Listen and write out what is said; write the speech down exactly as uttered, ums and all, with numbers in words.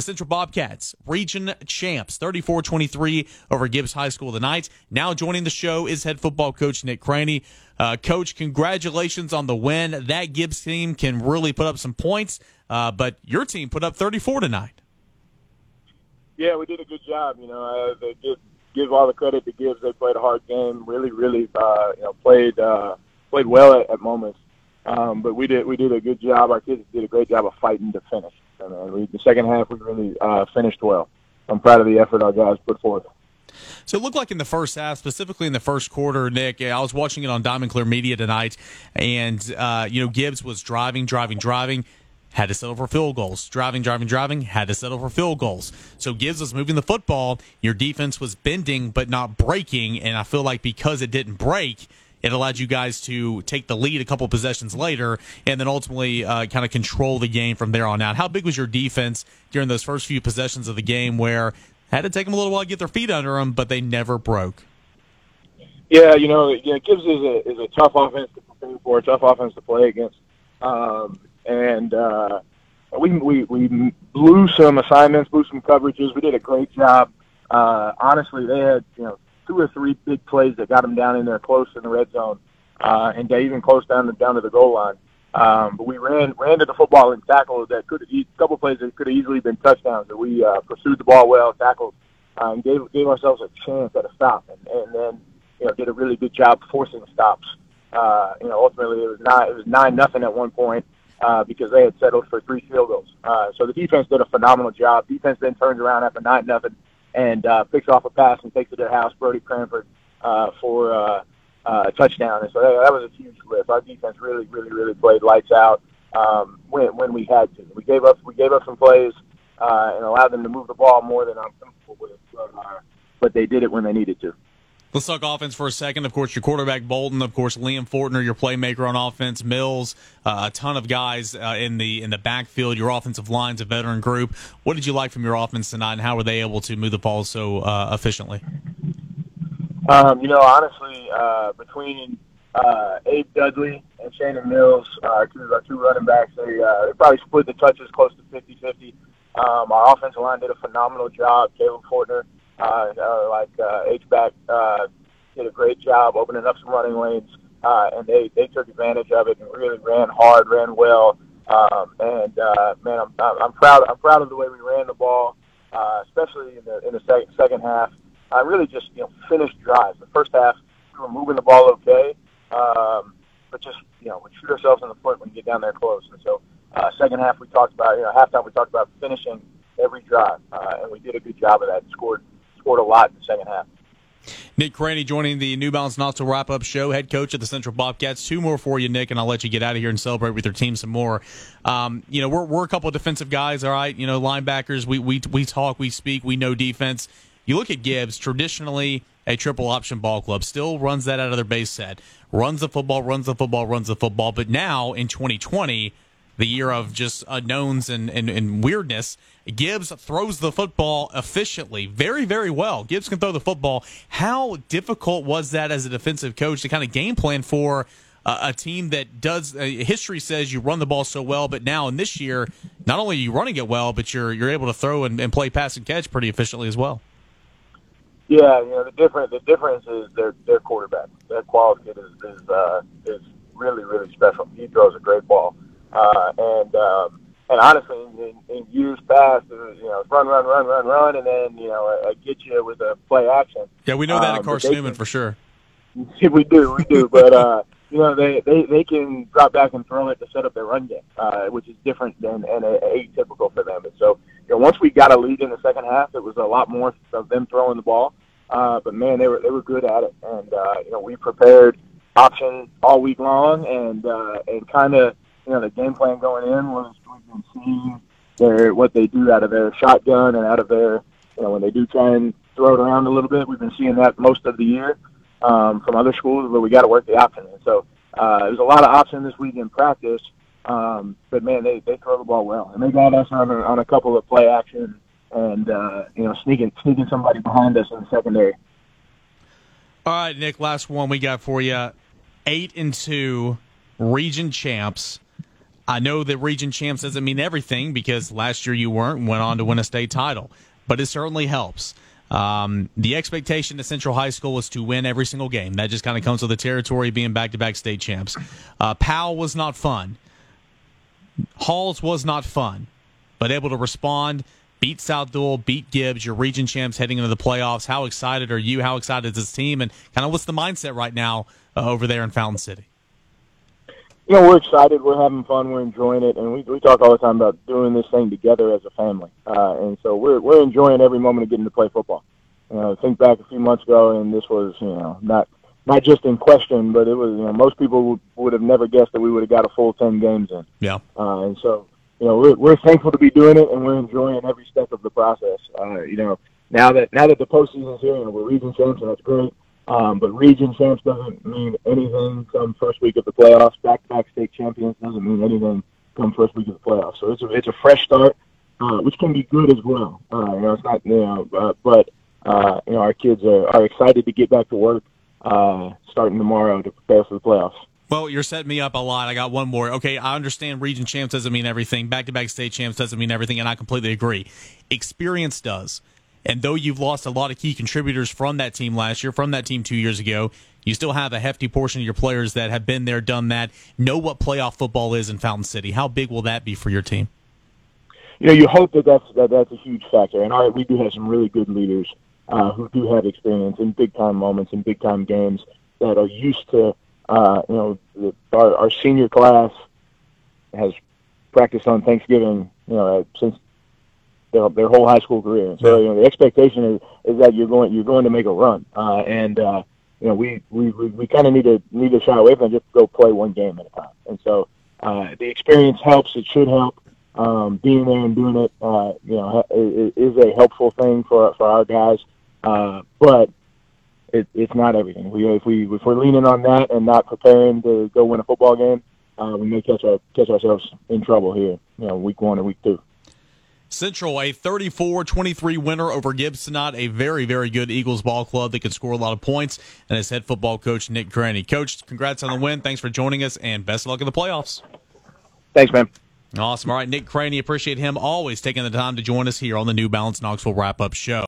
Central Bobcats, region champs, thirty-four twenty-three over Gibbs High School tonight. Now joining the show is head football coach Nick Craney. Uh, coach, congratulations on the win. That Gibbs team can really put up some points, uh, but your team put up thirty-four tonight. Yeah, we did a good job. You know, uh, they give, give all the credit to Gibbs. They played a hard game, really, really, uh, you know, played uh, played well at, at moments. Um, but we did we did a good job. Our kids did a great job of fighting to finish. And uh, we, the second half, we really uh, finished well. I'm proud of the effort our guys put forth. So it looked like in the first half, specifically in the first quarter, Nick, I was watching it on Diamond Clear Media tonight, and, uh, you know, Gibbs was driving, driving, driving, had to settle for field goals. Driving, driving, driving, had to settle for field goals. So Gibbs was moving the football. Your defense was bending but not breaking, and I feel like because it didn't break, it allowed you guys to take the lead a couple possessions later and then ultimately uh, kind of control the game from there on out. How big was your defense during those first few possessions of the game where had to take them a little while to get their feet under them, but they never broke? Yeah, you know, yeah, Gibbs is a, is a tough offense to prepare for, a tough offense to play against. Um, and uh, we, we, we blew some assignments, blew some coverages. We did a great job. Uh, honestly, they had, you know, two or three big plays that got them down in there close in the red zone, uh, and they even close down to, down to the goal line. Um, but we ran ran to the football and tackled that could a couple plays that could have easily been touchdowns. That we uh, pursued the ball well, tackled, uh, and gave gave ourselves a chance at a stop, and, and then you know did a really good job forcing stops. Uh, you know, ultimately it was nine it was nine nothing at one point uh, because they had settled for three field goals. Uh, so the defense did a phenomenal job. Defense then turns around after nine nothing. And uh, picks off a pass and takes it to the house, Brody Cranford, uh, for uh, uh, a touchdown. And so that, that was a huge lift. Our defense really, really, really played lights out um, when when we had to. We gave up we gave up some plays uh, and allowed them to move the ball more than I'm comfortable with, but, uh, but they did it when they needed to. Let's talk offense for a second. Of course, your quarterback, Bolton. Of course, Liam Fortner, your playmaker on offense. Mills, uh, a ton of guys uh, in the in the backfield. Your offensive line's a veteran group. What did you like from your offense tonight, and how were they able to move the ball so uh, efficiently? Um, you know, honestly, uh, between uh, Abe Dudley and Shannon Mills, uh, our, two, our two running backs, they, uh, they probably split the touches close to fifty-fifty. Um, our offensive line did a phenomenal job. Caleb Fortner, Uh, uh, like uh, H-back uh, did a great job opening up some running lanes, uh, and they, they took advantage of it and really ran hard, ran well. Um, and uh, man, I'm, I'm proud. I'm proud of the way we ran the ball, uh, especially in the in the sec- second half. I really just you know finished drives. The first half we were moving the ball okay, um, but just you know we shoot ourselves in the foot when we get down there close. And so uh, second half we talked about you know halftime we talked about finishing every drive, uh, and we did a good job of that. And scored. Scored a lot in the second half. Nick Craney joining the New Balance Knoxville Wrap-Up Show, head coach of the Central Bobcats. Two more for you, Nick, and I'll let you get out of here and celebrate with your team some more. Um, you know, we're we're a couple of defensive guys, all right? You know, linebackers, we we we talk, we speak, we know defense. You look at Gibbs, traditionally a triple option ball club, still runs that out of their base set. Runs the football, runs the football, runs the football. But now, in twenty twenty, the year of just unknowns and, and, and weirdness, Gibbs throws the football efficiently, very, very well. Gibbs can throw the football. How difficult was that as a defensive coach to kind of game plan for uh, a team that does uh, – history says you run the ball so well, but now in this year, not only are you running it well, but you're you're able to throw and, and play pass and catch pretty efficiently as well. Yeah, you know, the difference, the difference is their their quarterback. Their quality is, is, uh, is really, really special. He throws a great ball. Uh, and um, and honestly, in, in years past, it was, you know, run, run, run, run, run, and then you know, I, I get you with a play action. Yeah, we know that um, at Carson Newman can, for sure. We do, we do. But uh, you know, they, they, they can drop back and throw it to set up their run game, uh, which is different than and uh, atypical for them. And so, you know, once we got a lead in the second half, it was a lot more of them throwing the ball. Uh, but man, they were they were good at it, and uh, you know, we prepared option all week long, and uh, and kind of. You know, the game plan going in was we've been seeing their what they do out of their shotgun and out of their, you know, when they do try and throw it around a little bit. We've been seeing that most of the year um, from other schools, but we got to work the option. And so uh, there's a lot of option this week in practice, um, but man, they, they throw the ball well, and they got us on a, on a couple of play action and uh, you know sneaking sneaking somebody behind us in the secondary. All right, Nick, last one we got for you. Eight and two region champs. I know that region champs doesn't mean everything because last year you weren't and went on to win a state title, but it certainly helps. Um, the expectation at Central High School was to win every single game. That just kind of comes with the territory being back-to-back state champs. Uh, Powell was not fun. Halls was not fun, but able to respond, beat South Dual, beat Gibbs, your region champs heading into the playoffs. How excited are you? How excited is this team? And kind of what's the mindset right now uh, over there in Fountain City? You know, we're excited. We're having fun. We're enjoying it, and we we talk all the time about doing this thing together as a family. Uh, and so we're we're enjoying every moment of getting to play football. You know, think back a few months ago, and this was you know not not just in question, but it was you know most people would, would have never guessed that we would have got a full ten games in. Yeah. Uh, and so you know we're we're thankful to be doing it, and we're enjoying every step of the process. Uh, you know, now that now that the postseason's here, and we're region champs, and that's great. Um, but region champs doesn't mean anything come first week of the playoffs. Back-to-back state champions doesn't mean anything come first week of the playoffs. So it's a, it's a fresh start, uh, which can be good as well. Uh, you know, it's not, you know, uh, but, uh, you know, our kids are, are excited to get back to work uh, starting tomorrow to prepare for the playoffs. Well, you're setting me up a lot. I got one more. Okay, I understand region champs doesn't mean everything. Back-to-back state champs doesn't mean everything, and I completely agree. Experience does. And though you've lost a lot of key contributors from that team last year, from that team two years ago, you still have a hefty portion of your players that have been there, done that, know what playoff football is in Fountain City. How big will that be for your team? You know, you hope that that's, that that's a huge factor. And our, we do have some really good leaders uh, who do have experience in big-time moments, in big-time games, that are used to, uh, you know, the, our, our senior class has practiced on Thanksgiving, you know, since Their, their whole high school career. So you know the expectation is, is that you're going you're going to make a run, uh, and uh, you know we we, we, we kind of need to need to shy away from just go play one game at a time. And so uh, the experience helps. It should help. Um, being there and doing it, uh, you know, is, is a helpful thing for for our guys. Uh, but it, it's not everything. We if we if we're leaning on that and not preparing to go win a football game, uh, we may catch our catch ourselves in trouble here. You know, week one or week two. Central, a thirty-four twenty-three winner over Gibbs tonight, a very, very good Eagles ball club that can score a lot of points, and his head football coach, Nick Craney. Coach, congrats on the win. Thanks for joining us, and best of luck in the playoffs. Thanks, man. Awesome. All right, Nick Craney, appreciate him always taking the time to join us here on the New Balance Knoxville Wrap-Up Show.